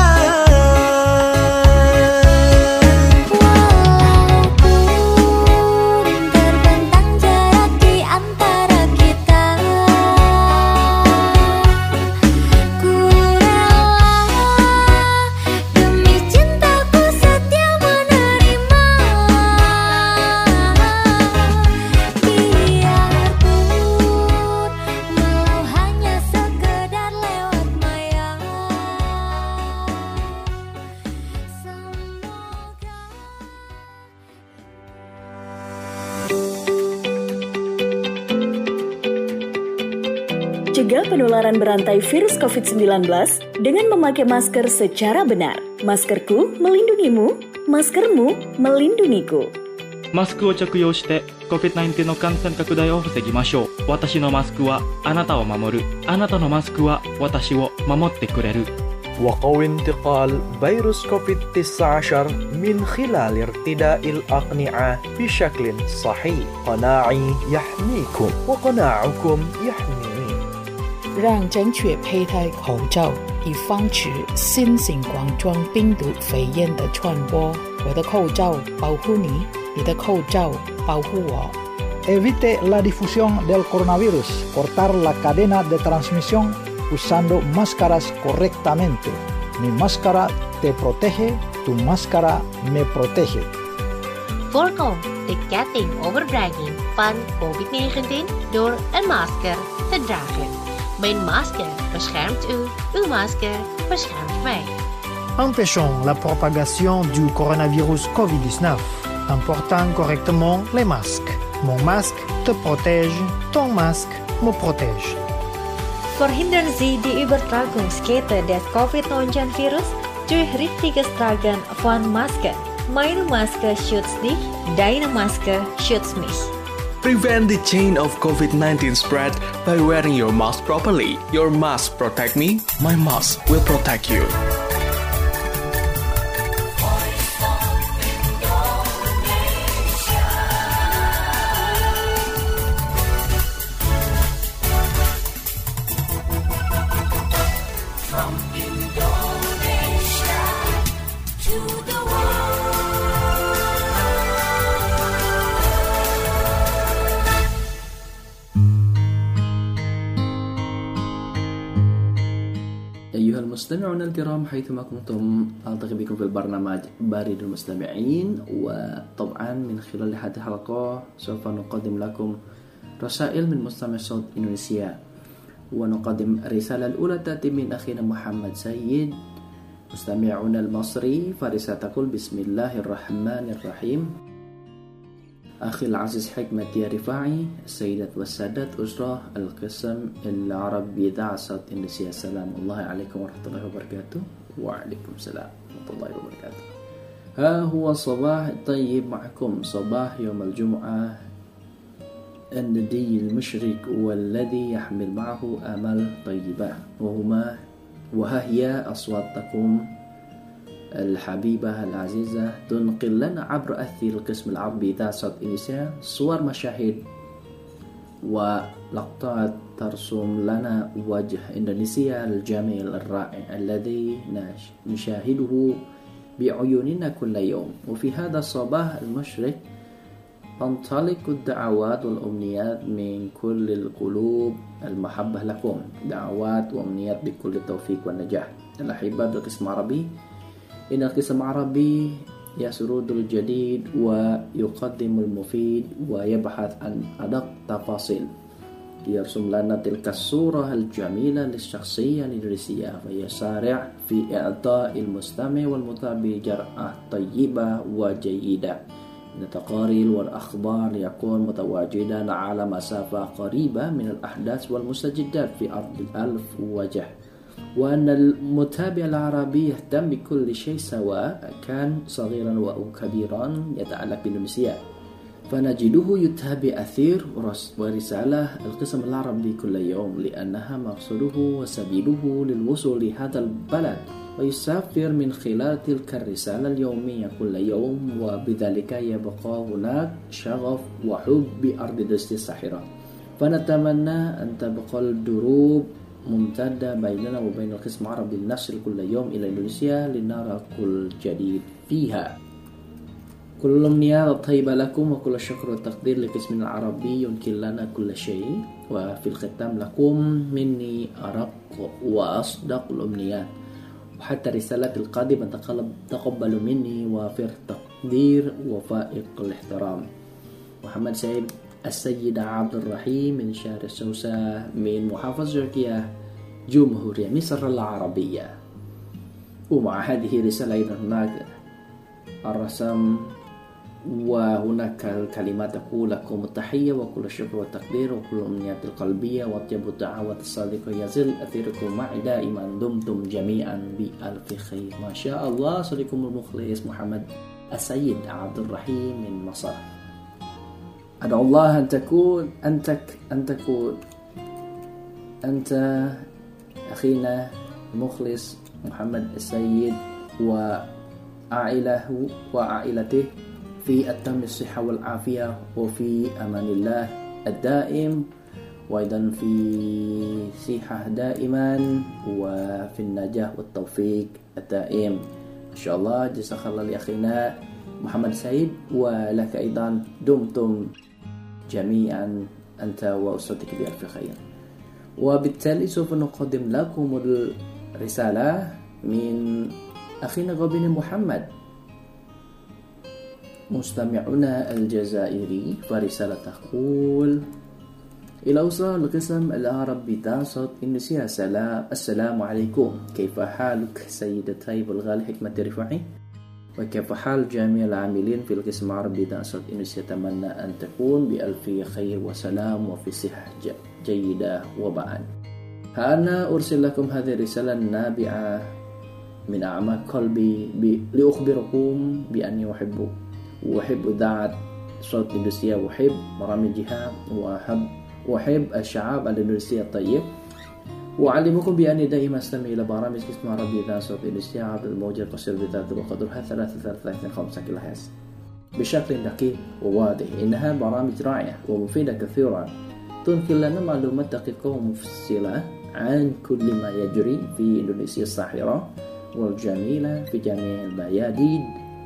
Cegah penularan berantai virus covid sembilan belas dengan memakai masker secara benar. Maskerku melindungimu, maskermu melindungiku. マスクを着用して コビッドナインティーン の感染拡大を防ぎましょう。私のマスクはあなたを守る。あなたのマスクは私を守ってくれる。 وقوي انتقال فيروس كوفيد تسعة عشر من خلال ارتداء الأقنعة بشكل صحيح. قناعي يحميكم وقناعكم يحميني. 让正确佩戴口罩，以防止新型冠状病毒肺炎的传播。我的口罩保护你，你的口罩保护我。 Evite la difusión del coronavirus. Cortar la cadena de transmisión usando máscaras correctamente. Mi máscara te protege, tu máscara me protege. Voorkom de ketting overbrenging van COVID negentien door een masker te dragen. Mijn masker beschermt u, uw masker beschermt mij. Empêchons la propagation du coronavirus covid dix-neuf en portant correctement les masques. Mon masque te protège, ton masque me protège. Verhindern Sie die Übertragungskette des Covid neunzehn Virus durch richtiges Tragen von Maske. Meine Maske schützt dich, deine Maske schützt mich. Prevent the chain of COVID nineteen spread by wearing your mask properly. Your mask protect me, my mask will protect you. أيها المستمعون الكرام حيثما كنتم ألتقي بكم في البرنامج بريد المستمعين. وطبعا من خلال هذه الحلقة سوف نقدم لكم رسائل من مستمع صوت إندونيسيا، ونقدم الرسالة الأولى تأتي من أخينا محمد سيد مستمعنا المصري، فرسالة تقول: بسم الله الرحمن الرحيم. أخي العزيز حكمة يا رفاعي، السيدات والسادات، أسرة القسم العربي إذاعة صوت إندونيسيا، السلام الله عليكم ورحمة الله وبركاته. وعليكم السلام ورحمة الله وبركاته. ها هو صباح طيب معكم، صباح يوم الجمعة الندي المشرق والذي يحمل معه آمال طيبة، وهما وها هي أصواتكم الحبيبة العزيزة تنقل لنا عبر أثير القسم العربي إذاعة صوت إندونيسيا صور مشاهد ولقطات ترسم لنا وجه إندونيسيا الجميل الرائع الذي نشاهده بعيوننا كل يوم. وفي هذا الصباح المشرق تنطلق الدعوات والأمنيات من كل القلوب المحبة لكم، دعوات وأمنيات بكل التوفيق والنجاح. الأحباء بالقسم العربي، إن القسم العربي يسرد الجديد ويقدم المفيد ويبحث عن أدق تفاصيل، يرسم لنا تلك الصورة الجميلة للشخصية الإندونيسية، ويسارع في إعطاء المستمع والمتابع جرعة طيبة وجيدة من التقارير والأخبار، ليكون متواجدا على مسافة قريبة من الأحداث والمستجدات في أرض الألف وجه، وأن المتابع العربي يهتم بكل شيء سواء كان صغيرا أو كبيرا يتعلق بإندونيسيا، فنجده يتابع أثير ورسالة القسم العربي كل يوم، لأنها مقصده وسبيله للوصول لهذا البلد، ويسافر من خلال تلك الرسالة اليومية كل يوم، وبذلك يبقى هناك شغف وحب بأرض إندونيسيا الساحرة. فنتمنى أن تبقى الدروب ممتدة بيننا وبين القسم العربي لنصل كل يوم إلى إندونيسيا لنرى كل جديد فيها. كل الأمنيات الطيبة لكم، وكل الشكر والتقدير لقسمنا العربي ينكر لنا كل شيء. وفي الختام لكم مني أرق وأصدق الأمنيات، وحتى رسالة القادمة تقبل مني وافر تقدير وفائق الاحترام. محمد سيد السيدة عبد الرحيم من شارع السوسة من محافظة جورجيا، جمهورية مصر العربية. ومع هذه الرسالة أيضا هناك الرسم وهناك الكلمات تقول لكم التحية وكل الشكر والتقدير وكل الأمنيات القلبية وطيب الدعوات الصادقة يزل أثيركم معي دائما دمتم جميعا بألف خير. ما شاء الله. صديقكم المخلص محمد السيد عبد الرحيم من مصر. أدعو الله أن تكون أنتك أن تكون أنت أخينا المخلص محمد السيد وعائله وعائلته في أتم الصحة والعافية وفي أمان الله الدائم، وأيضا في صحة دائما وفي النجاح والتوفيق الدائم إن شاء الله. جزاك الله لأخينا محمد سعيد ولك أيضا دمتم جميعا أنت وأسرتك بألف خير. وبالتالي سوف نقدم لكم الرسالة من أخينا غبين محمد مستمعنا الجزائري، فرسالة تقول: إلى أسرة القسم العربي بتاسط إندونيسيا. سلام السلام عليكم، كيف حالك سيدتي بلغال حكمة رفاعي؟ وكيف حال جميع العاملين في القسم العربي بتاسط إندونيسيا؟ أتمنى أن تكون بألف خير وسلام وفي صحة جيدة. وبعد، أنا أرسل لكم هذه الرسالة النابعة من أعماق قلبي لأخبركم بأني أحبكم وأحب إذاعة صوت إندونيسيا وأحب برامجها وأحب وأحب الشعب الإندونيسي الطيب، وأعلمكم بأني دائما أستمع إلى برامج قسم عربي إذاعة صوت إندونيسيا عبر الموجة القصير بذات وقدرها ثلاثة وثلاثين خمسة كيلو هرتز بشكل دقيق وواضح. إنها برامج رائعة ومفيدة كثيرا، تنقل لنا معلومات دقيقة ومفصلة عن كل ما يجري في إندونيسيا الساحرة والجميلة في جميع الميادين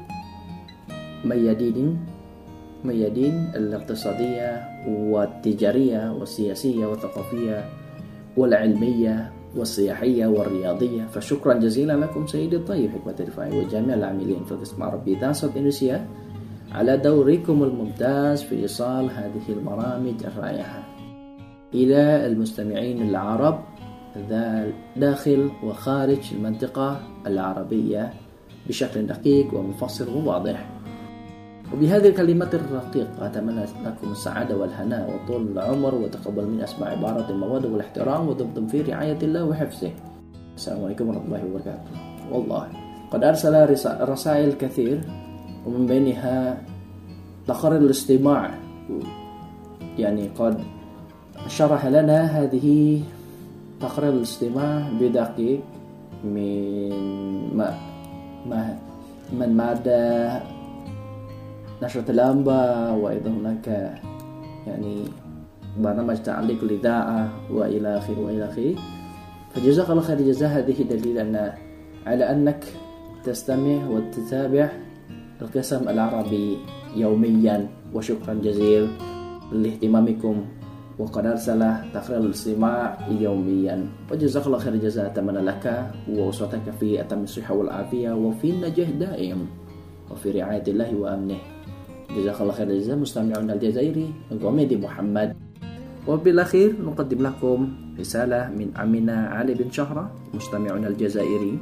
ميادين ميادين الاقتصادية والتجارية والسياسية والثقافية والعلمية والسياحية والرياضية. فشكرا جزيلا لكم سيدي الطيب حكمة الرفاعي وجميع العاملين في القسم العربي إذاعة صوت إندونيسيا على دوركم الممتاز في إيصال هذه البرامج الرائعة إلى المستمعين العرب داخل وخارج المنطقة العربية بشكل دقيق ومفصل وواضح. وبهذه الكلمات الرقيقة أتمنى لكم السعادة والهناء وطول العمر، وتقبل من أسماء عبارة المودة والاحترام، ودمتم في رعاية الله وحفظه. السلام عليكم ورحمة الله وبركاته. والله قد أرسل رسائل كثير، ومن بينها تقرير الاستماع، يعني قد شرح لنا هذه تقرير الاستماع بدقيق من ما ما من مادة نشرة الأنباء، وأيضا هناك يعني برنامج تعليق الإذاعة وإلى آخره وإلى آخره. فجزاك الله خير الجزاء. هذه دليل أن على أنك تستمع وتتابع القسم العربي يوميا، وشكرا جزيلا لاهتمامكم. وقد أرسل تقرير الاستماع يوميا، وجزاك الله خير الجزاء. أتمنى لك وأسرتك في أتم الصحة والعافية وفي النجاح دائم وفي رعاية الله وأمنه. جزاك الله خير الجزاء مستمعنا الجزائري غميدي محمد. وبالأخير نقدم لكم رسالة من عمنا علي بن شهرة مستمعنا الجزائري.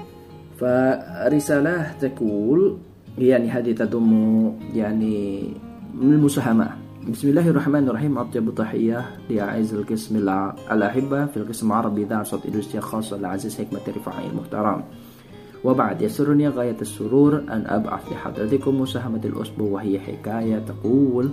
فرسالة تقول، يعني هذه تضم يعني من المساهمة. بسم الله الرحمن الرحيم. أطيب تحية لأعز القسم الأحبة في القسم العربي إذاعة صوت إندونيسيا، خاصة العزيز حكمة الرفاعي المحترم. وبعد، يسرني غاية السرور أن أبعث لحضرتكم مساهمة الأسبوع، وهي حكاية تقول: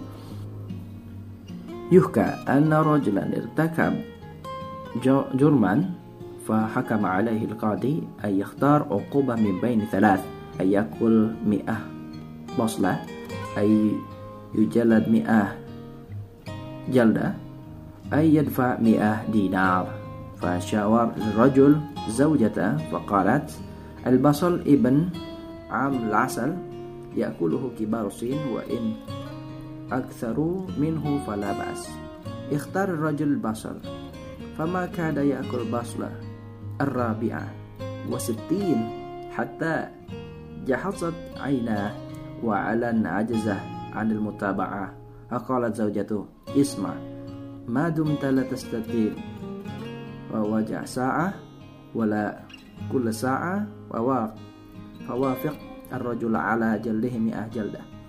يحكى أن رجلا ارتكب جرما فحكم عليه القاضي أن يختار عقوبة من بين ثلاث: أن يأكل مئة بصلة، أي يجلد مئة جلدة، أي يدفع مئة دينار. فشاور الرجل زوجته فقالت: البصل ابن عام العسل يأكله كبار السن، وإن أكثروا منه فلا بأس. اختار الرجل البصل، فما كاد يأكل بصلة الرابعة وستين حتى جحظت عيناه وعلن عجزه عن المتابعة. فقالت زوجته: اسمع، ما دمت لا تستطيع ووجع ساعة ولا كل ساعة، فوافق الرجل على جلده مئة جلدة،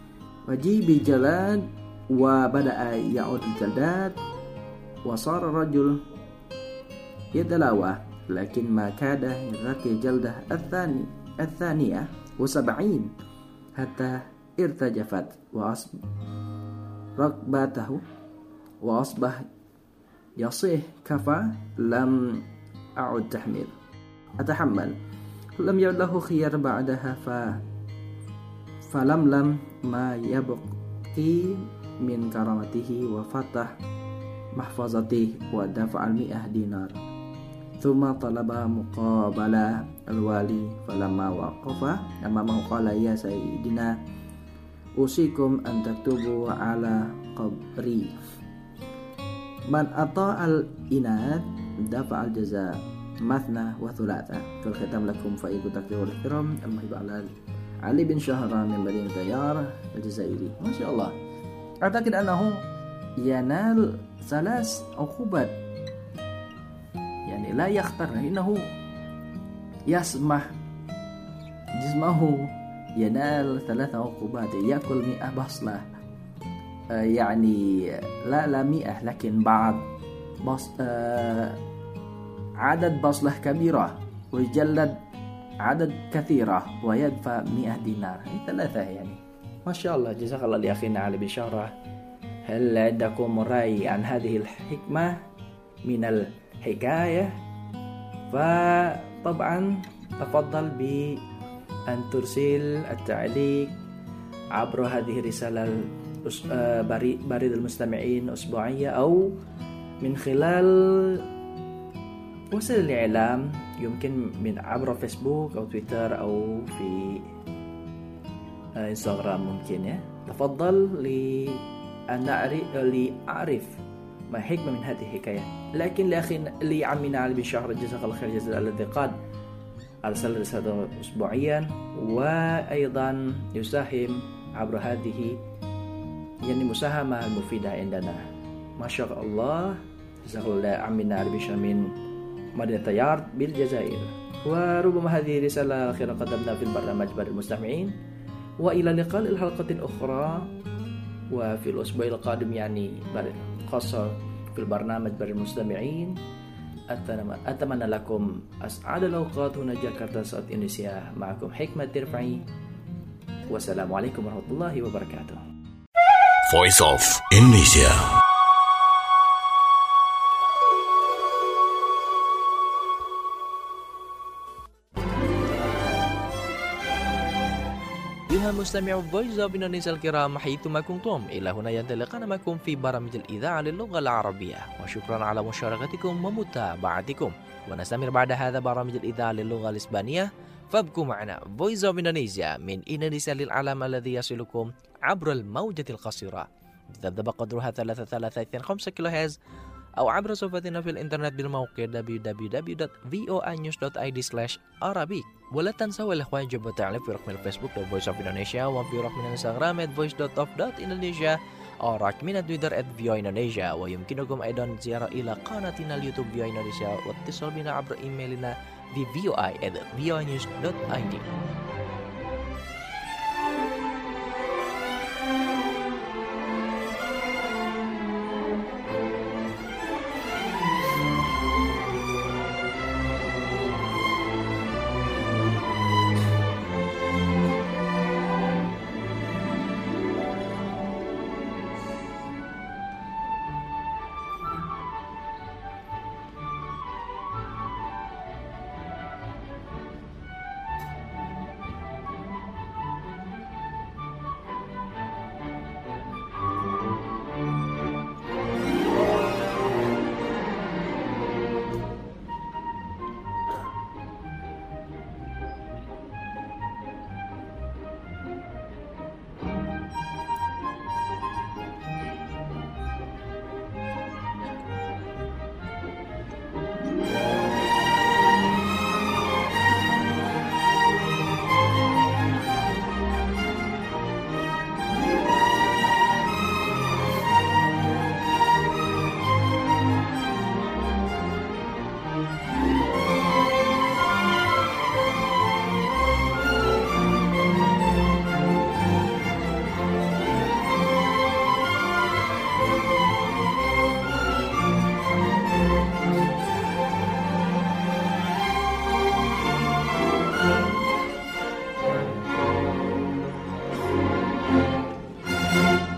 وجيء بالجلاد وبدأ يعود الجلدات وصار الرجل يتلاوى لكن ما كاد يرقي الجلدة الثاني الثانية وسبعين حتى ارتجفت وأصبح ركبته وأصبح يصيح كفى لم أعد تحمل أتحمل لم يعد له خيار بعدها ف فلملم ما يبقي من كرامته وفتح محفظته ودفع المئة دينار ثم طلب مقابلة الوالي فلما وقف أمامه قال يا سيدنا أوصيكم أن تكتبوا على قبري من أطاع الإناد دفع الجزاء مثنى وثلاثة. في الختام لكم فائق تقدير الاحترام المحب على علي بن شهران من مدينة ديار الجزائري. ما شاء الله. أعتقد أنه ينال ثلاث عقوبات يعني لا يختار إنه يسمح جسمه ينال ثلاث عقوبات يأكل مئة بصلة آه يعني لا لا مئة لكن بعض بص آه عدد بصلة كبيرة ويجلد عدد كثيرة ويدفع مئة دينار. ثلاثة يعني ما شاء الله. جزاك الله لأخينا علي بن شهرة. هل عندكم رأي عن هذه الحكمة من الحكاية؟ فطبعا تفضل بأن ترسل التعليق عبر هذه الرسالة بريد المستمعين أسبوعية أو من خلال وسائل الإعلام يمكن من عبر فيسبوك أو تويتر أو في انستغرام ممكن ya. تفضل لأن لأعرف ما حكمة من هذه الحكاية. لكن لأخي لعمنا علي بن شهر جزاك الله خير جزاء الذي قد أرسل رسالة أسبوعيا وأيضا يساهم عبر هذه يعني مساهمة مفيدة عندنا. ما شاء الله. جزاك الله عمنا علي بن شهر من مدينة ديار بالجزائر. وربما هذه رسالة أخيرا قدمنا في البرنامج بريد المستمعين. وإلى اللقاء الحلقة الأخرى وفي الأسبوع القادم يعني خاصة في البرنامج بريد المستمعين. أتمنى لكم أسعد الأوقات هنا جاكرتا صوت إندونيسيا. معكم حكمة ترفعي والسلام عليكم ورحمة الله وبركاته. Voice of Indonesia. أيها المستمع فويس أوف إندونيسيا الكرام حيثما كنتم إلى هنا ينطلقنا معكم في برامج الإذاعة للغة العربية وشكرا على مشاركتكم ومتابعتكم ونستمر بعد هذا برامج الإذاعة للغة الإسبانية فابقوا معنا فويس أوف إندونيسيا من إندونيسيا للعالم الذي يصلكم عبر الموجة القصيرة بتذبذب قدرها ثلاثة ثلاثة اثنين خمسة كيلو هرتز أو عبر صفحتنا في الإنترنت بالموقع دبليو دبليو دبليو دوت فوa news دوت اي دي سلاش arabic. ولا تنسوا الإخوان يجب التعليق في رقم الفيسبوك Voice of Indonesia وفي رقم الانستغرام at voice dot of dot indonesia أو رقم تويتر at voa indonesia. ويمكنكم أيضا زيارة إلى قناتنا اليوتيوب voa indonesia واتصال بنا عبر إيميلنا في voa at voa news دوت اي دي.